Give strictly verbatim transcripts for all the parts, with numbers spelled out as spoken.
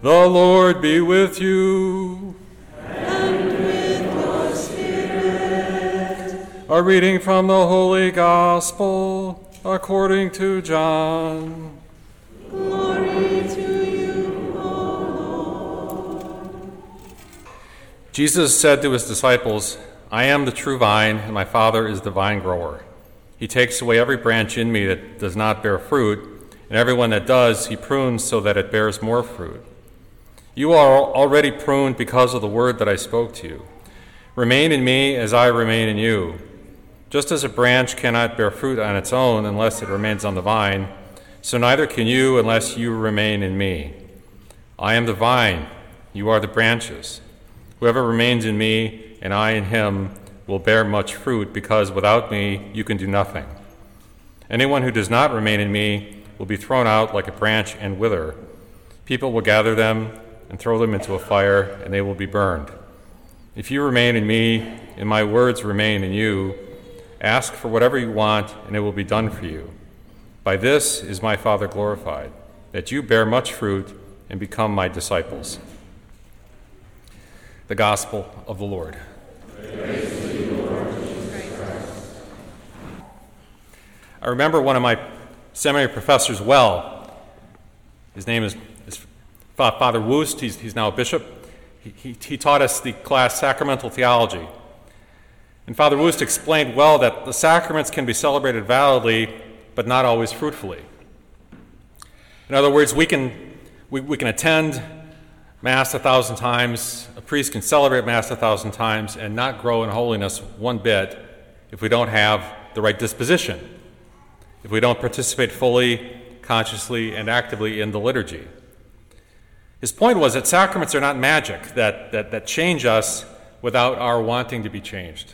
The Lord be with you. And with your spirit. A reading from the Holy Gospel according to John. Glory to you, O Lord. Jesus said to his disciples, I am the true vine, and my Father is the vine grower. He takes away every branch in me that does not bear fruit, and everyone that does, he prunes so that it bears more fruit. You are already pruned because of the word that I spoke to you. Remain in me as I remain in you. Just as a branch cannot bear fruit on its own unless it remains on the vine, so neither can you unless you remain in me. I am the vine, you are the branches. Whoever remains in me and I in him will bear much fruit, because without me you can do nothing. Anyone who does not remain in me will be thrown out like a branch and wither. People will gather them and throw them into a fire, and they will be burned. If you remain in me and my words remain in you, ask for whatever you want, and it will be done for you. By this is my Father glorified, that you bear much fruit and become my disciples. The Gospel of the Lord. Praise to you, Lord Jesus Christ. I remember one of my seminary professors well. His name is, is Father Woost. He's, he's now a bishop. He, he, he taught us the class Sacramental Theology. And Father Woost explained well that the sacraments can be celebrated validly, but not always fruitfully. In other words, we can, we, we can attend Mass a thousand times, a priest can celebrate Mass a thousand times and not grow in holiness one bit if we don't have the right disposition, if we don't participate fully, consciously, and actively in the liturgy. His point was that sacraments are not magic that, that, that change us without our wanting to be changed.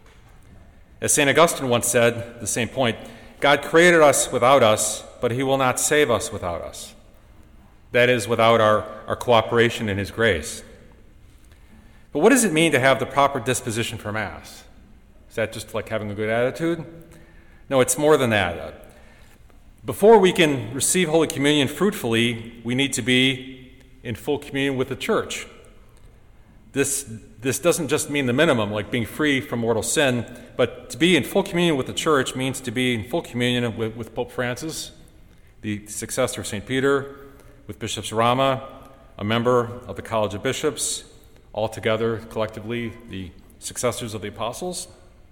As Saint Augustine once said, the same point, God created us without us, but he will not save us without us. That is, without our, our cooperation in his grace. But what does it mean to have the proper disposition for Mass? Is that just like having a good attitude? No, it's more than that. Before we can receive Holy Communion fruitfully, we need to be in full communion with the Church. This, this doesn't just mean the minimum, like being free from mortal sin, but to be in full communion with the Church means to be in full communion with, with Pope Francis, the successor of Saint Peter, with Bishop Rama, a member of the College of Bishops, all together, collectively, the successors of the apostles.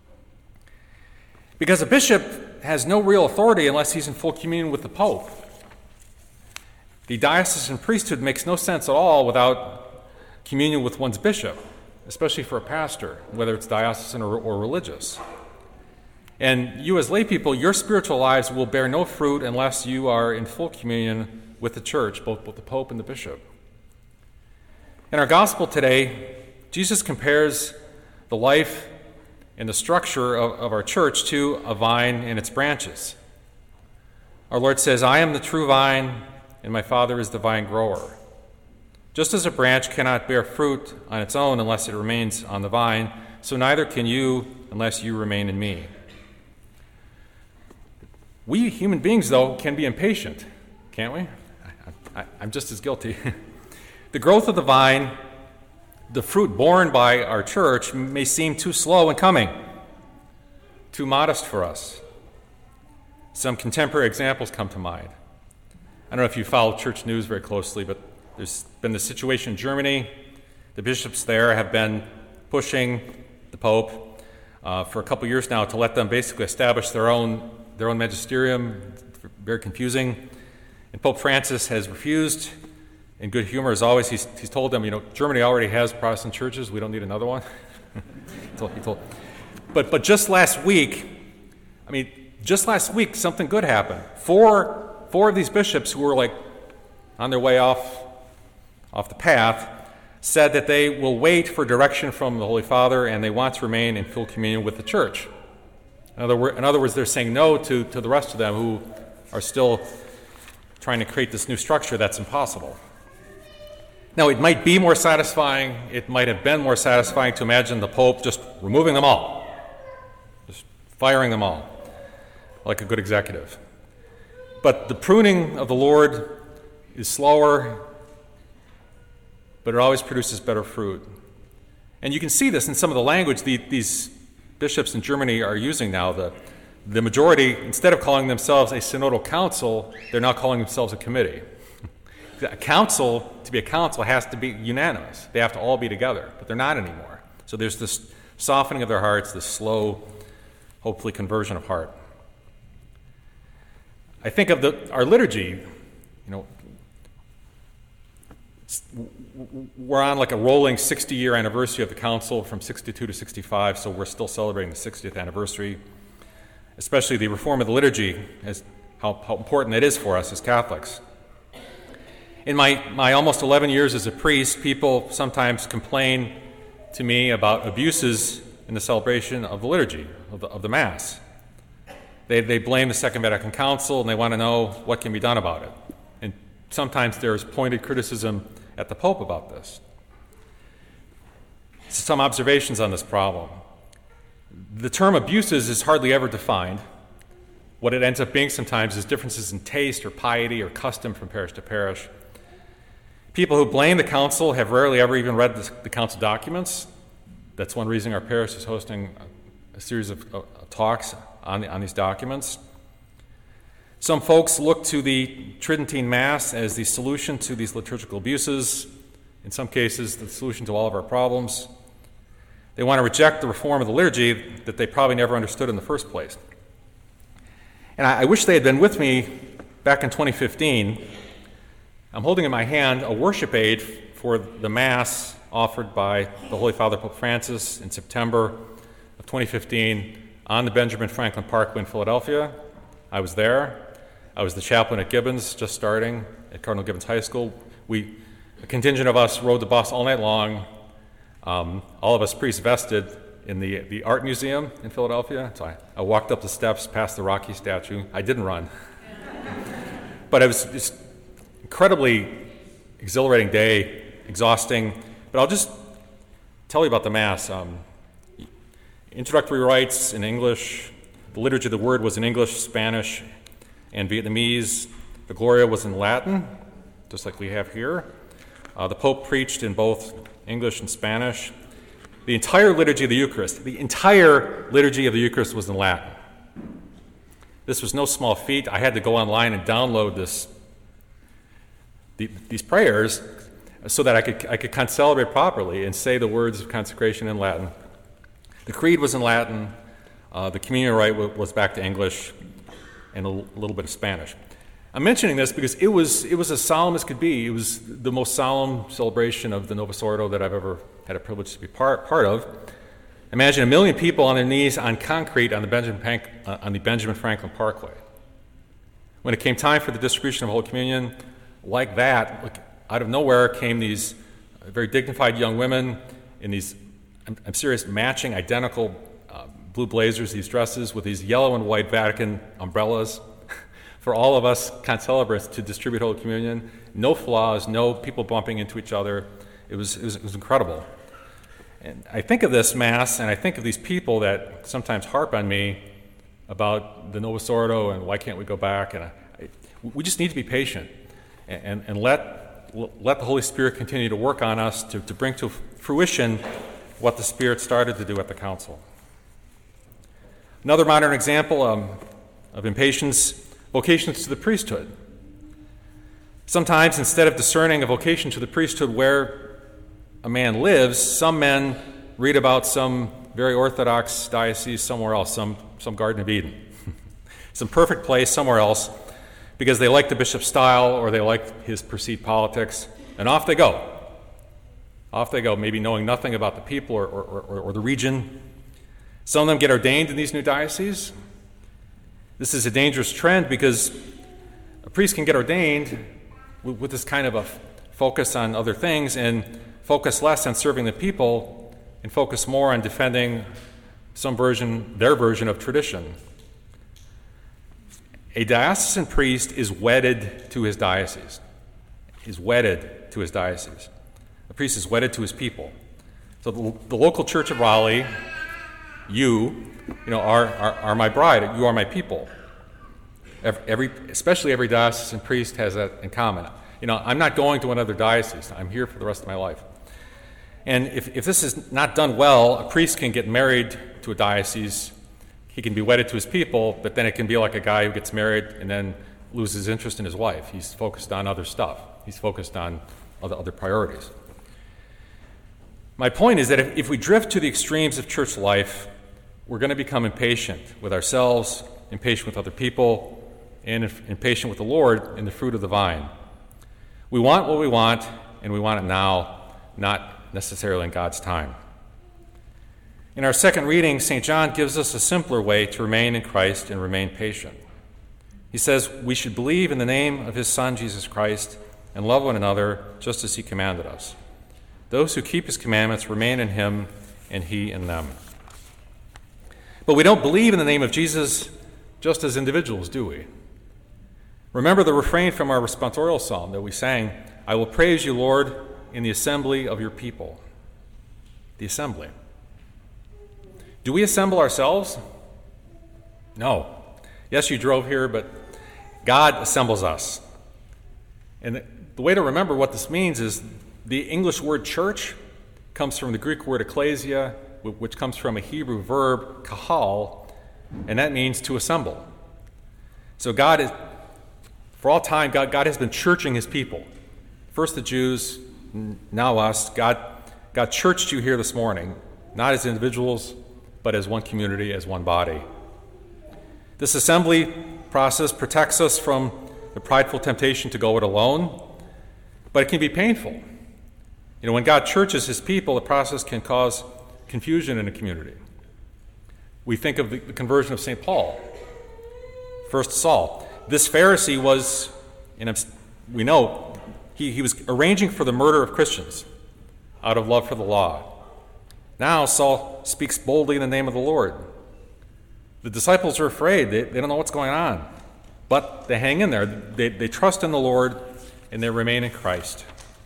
Because a bishop has no real authority unless he's in full communion with the Pope. The diocesan priesthood makes no sense at all without communion with one's bishop, especially for a pastor, whether it's diocesan or, or religious. And you as lay people, your spiritual lives will bear no fruit unless you are in full communion with the Church, both with the Pope and the Bishop. In our Gospel today, Jesus compares the life and the structure of, of our church to a vine and its branches. Our Lord says, I am the true vine, and my Father is the vine grower. Just as a branch cannot bear fruit on its own unless it remains on the vine, so neither can you unless you remain in me. We human beings, though, can be impatient, can't we? I, I'm just as guilty. The growth of the vine, the fruit borne by our church, may seem too slow in coming, too modest for us. Some contemporary examples come to mind. I don't know if you follow church news very closely, but there's been the situation in Germany. The bishops there have been pushing the Pope uh, for a couple years now to let them basically establish their own their own magisterium. It's very confusing. And Pope Francis has refused, in good humor as always. He's, he's told them, you know, Germany already has Protestant churches. We don't need another one. he told, he told. But, but just last week, I mean, just last week, something good happened. Four, four of these bishops who were like on their way off, off the path said that they will wait for direction from the Holy Father and they want to remain in full communion with the Church. In other, word, in other words, they're saying no to, to the rest of them who are still trying to create this new structure that's impossible. Now, it might be more satisfying, it might have been more satisfying to imagine the Pope just removing them all, just firing them all, like a good executive. But the pruning of the Lord is slower but it always produces better fruit. And you can see this in some of the language the, these bishops in Germany are using now. The, the majority, instead of calling themselves a synodal council, they're now calling themselves a committee. A council, to be a council, has to be unanimous. They have to all be together, but they're not anymore. So there's this softening of their hearts, this slow, hopefully, conversion of heart. I think of the, our liturgy, you know, we're on like a rolling sixty-year anniversary of the council from sixty-two to sixty-five, so we're still celebrating the sixtieth anniversary, especially the reform of the liturgy, as how, how important that is for us as Catholics. In my, my almost eleven years as a priest, people sometimes complain to me about abuses in the celebration of the liturgy, of the, of the Mass. They, they blame the Second Vatican Council, and they want to know what can be done about it. And sometimes there's pointed criticism at the Pope about this. Some observations on this problem. The term abuses is hardly ever defined. What it ends up being sometimes is differences in taste or piety or custom from parish to parish. People who blame the council have rarely ever even read the, the council documents. That's one reason our parish is hosting a, a series of uh, talks on, the, on these documents. Some folks look to the Tridentine Mass as the solution to these liturgical abuses, in some cases the solution to all of our problems. They want to reject the reform of the liturgy that they probably never understood in the first place. And I, I wish they had been with me back in twenty fifteen. I'm holding in my hand a worship aid for the Mass offered by the Holy Father Pope Francis in September of twenty fifteen on the Benjamin Franklin Parkway in Philadelphia. I was there. I was the chaplain at Gibbons, just starting at Cardinal Gibbons High School. We, a contingent of us, rode the bus all night long. Um, all of us priests vested in the, the art museum in Philadelphia. So I, I walked up the steps past the Rocky statue. I didn't run. But it was just incredibly exhilarating day, exhausting. But I'll just tell you about the Mass. Um, introductory rites in English. The liturgy of the Word was in English, Spanish, and Vietnamese. The Gloria was in Latin, just like we have here. Uh, the Pope preached in both English and Spanish. The entire liturgy of the Eucharist, the entire liturgy of the Eucharist was in Latin. This was no small feat. I had to go online and download this, the, these prayers so that I could I could concelebrate properly and say the words of consecration in Latin. The Creed was in Latin. Uh, the communion rite w- was back to English and a, l- a little bit of Spanish. I'm mentioning this because it was it was as solemn as could be. It was the most solemn celebration of the Novus Ordo that I've ever had a privilege to be part part of. Imagine a million people on their knees on concrete on the Benjamin Pank, uh, on the Benjamin Franklin Parkway. When it came time for the distribution of Holy Communion, like that, like out of nowhere came these very dignified young women in these, I'm, I'm serious, matching identical uh, blue blazers, these dresses with these yellow and white Vatican umbrellas. For all of us concelebrants to distribute Holy Communion, no flaws, no people bumping into each other. It was, it was, it was incredible. And I think of this Mass, and I think of these people that sometimes harp on me about the Novus Ordo and why can't we go back. And I, I, we just need to be patient and, and, and let, let the Holy Spirit continue to work on us to, to bring to fruition what the Spirit started to do at the Council. Another modern example um, of impatience, vocations to the priesthood. Sometimes, instead of discerning a vocation to the priesthood where a man lives, some men read about some very orthodox diocese somewhere else, some, some Garden of Eden, some perfect place somewhere else, because they like the bishop's style or they like his perceived politics, and off they go. Off they go, maybe knowing nothing about the people or, or, or, or the region. Some of them get ordained in these new dioceses. This is a dangerous trend because a priest can get ordained with, with this kind of a focus on other things and focus less on serving the people and focus more on defending some version, their version of tradition. A diocesan priest is wedded to his diocese. He's wedded to his diocese. A priest is wedded to his people. So the, the local church of Raleigh, you, you know, are, are, are my bride. You are my people. Every, every, especially every diocesan priest has that in common. You know, I'm not going to another diocese. I'm here for the rest of my life. And if, if this is not done well, a priest can get married to a diocese. He can be wedded to his people, but then it can be like a guy who gets married and then loses interest in his wife. He's focused on other stuff. He's focused on other, other priorities. My point is that if, if we drift to the extremes of church life, we're going to become impatient with ourselves, impatient with other people, and impatient with the Lord and the fruit of the vine. We want what we want, and we want it now, not necessarily in God's time. In our second reading, Saint John gives us a simpler way to remain in Christ and remain patient. He says we should believe in the name of his Son, Jesus Christ, and love one another just as he commanded us. Those who keep his commandments remain in him, and he in them. But we don't believe in the name of Jesus just as individuals, do we? Remember the refrain from our responsorial psalm that we sang, I will praise you, Lord, in the assembly of your people. The assembly. Do we assemble ourselves? No. Yes, you drove here, but God assembles us. And the way to remember what this means is the English word church comes from the Greek word ecclesia, which comes from a Hebrew verb, kahal, and that means to assemble. So God is, for all time, God, God has been churching his people. First the Jews, now us. God, God churched you here this morning, not as individuals, but as one community, as one body. This assembly process protects us from the prideful temptation to go it alone, but it can be painful. You know, when God churches his people, the process can cause confusion in a community. We think of the, the conversion of Saint Paul, first Saul. This Pharisee was, and we know, he, he was arranging for the murder of Christians out of love for the law. Now Saul speaks boldly in the name of the Lord. The disciples are afraid. They, they don't know what's going on. But they hang in there. They, they trust in the Lord, and they remain in Christ.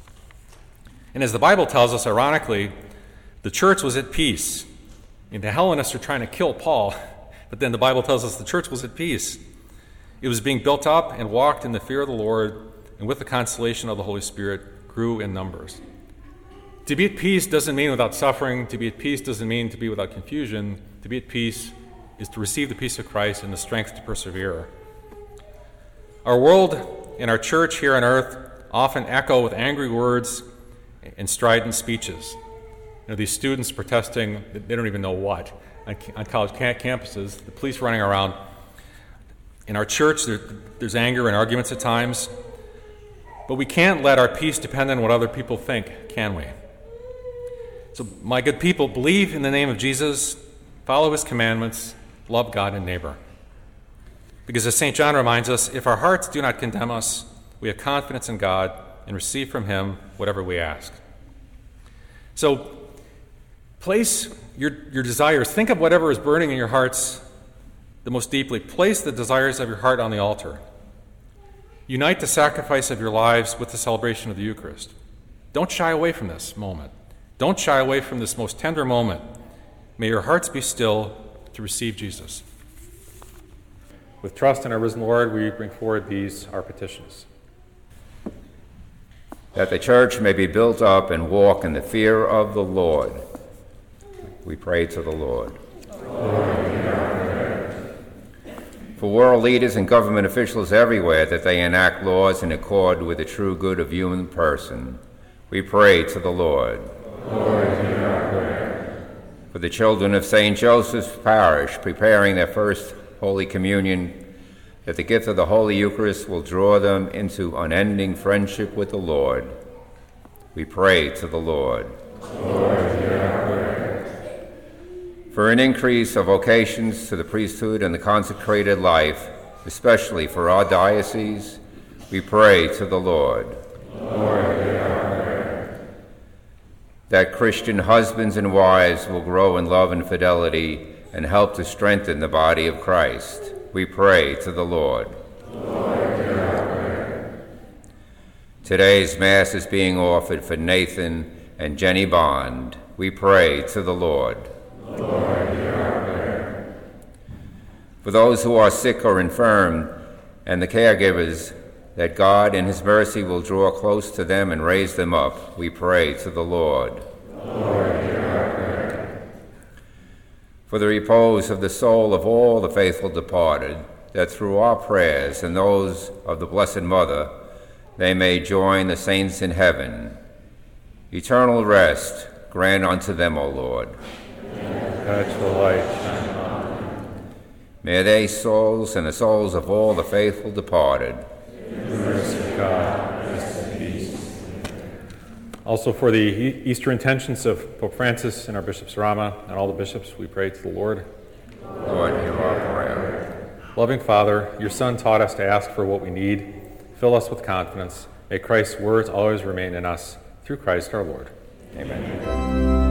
And as the Bible tells us, ironically, the church was at peace. And the Hellenists are trying to kill Paul, but then the Bible tells us the church was at peace. It was being built up and walked in the fear of the Lord, and with the consolation of the Holy Spirit, grew in numbers. To be at peace doesn't mean without suffering. To be at peace doesn't mean to be without confusion. To be at peace is to receive the peace of Christ and the strength to persevere. Our world and our church here on earth often echo with angry words and strident speeches. You know, these students protesting, they don't even know what, on, on college campuses, the police running around. In our church, there, there's anger and arguments at times, but we can't let our peace depend on what other people think, can we? So, my good people, believe in the name of Jesus, follow his commandments, love God and neighbor. Because as Saint John reminds us, if our hearts do not condemn us, we have confidence in God and receive from him whatever we ask. So, place your, your desires, think of whatever is burning in your hearts the most deeply. Place the desires of your heart on the altar. Unite the sacrifice of your lives with the celebration of the Eucharist. Don't shy away from this moment. Don't shy away from this most tender moment. May your hearts be still to receive Jesus. With trust in our risen Lord, we bring forward these, our petitions. That the church may be built up and walk in the fear of the Lord. We pray to the Lord. For world leaders and government officials everywhere, that they enact laws in accord with the true good of human person. We pray to the Lord. Lord, hear our prayer. For the children of Saint Joseph's Parish preparing their first Holy Communion, that the gift of the Holy Eucharist will draw them into unending friendship with the Lord. We pray to the Lord. Lord, hear our prayer. For an increase of vocations to the priesthood and the consecrated life, especially for our diocese, we pray to the Lord. Lord, hear our prayer. That Christian husbands and wives will grow in love and fidelity and help to strengthen the body of Christ. We pray to the Lord. Lord, hear our prayer. Today's Mass is being offered for Nathan and Jenny Bond. We pray to the Lord. Lord, hear our prayer. For those who are sick or infirm and the caregivers that God in his mercy will draw close to them and raise them up, we pray to the Lord. Lord, hear our prayer. For the repose of the soul of all the faithful departed, that through our prayers and those of the Blessed Mother, they may join the saints in heaven. Eternal rest grant unto them, O Lord. Perpetual light shine upon them. May they souls and the souls of all the faithful departed, In the mercy of God, rest in peace. Also for the e- Easter intentions of Pope Francis and our Bishop Sarama and all the bishops, we pray to the Lord. Lord, hear our prayer. Loving Father, your Son taught us to ask for what we need. Fill us with confidence. May Christ's words always remain in us. Through Christ our Lord. Amen.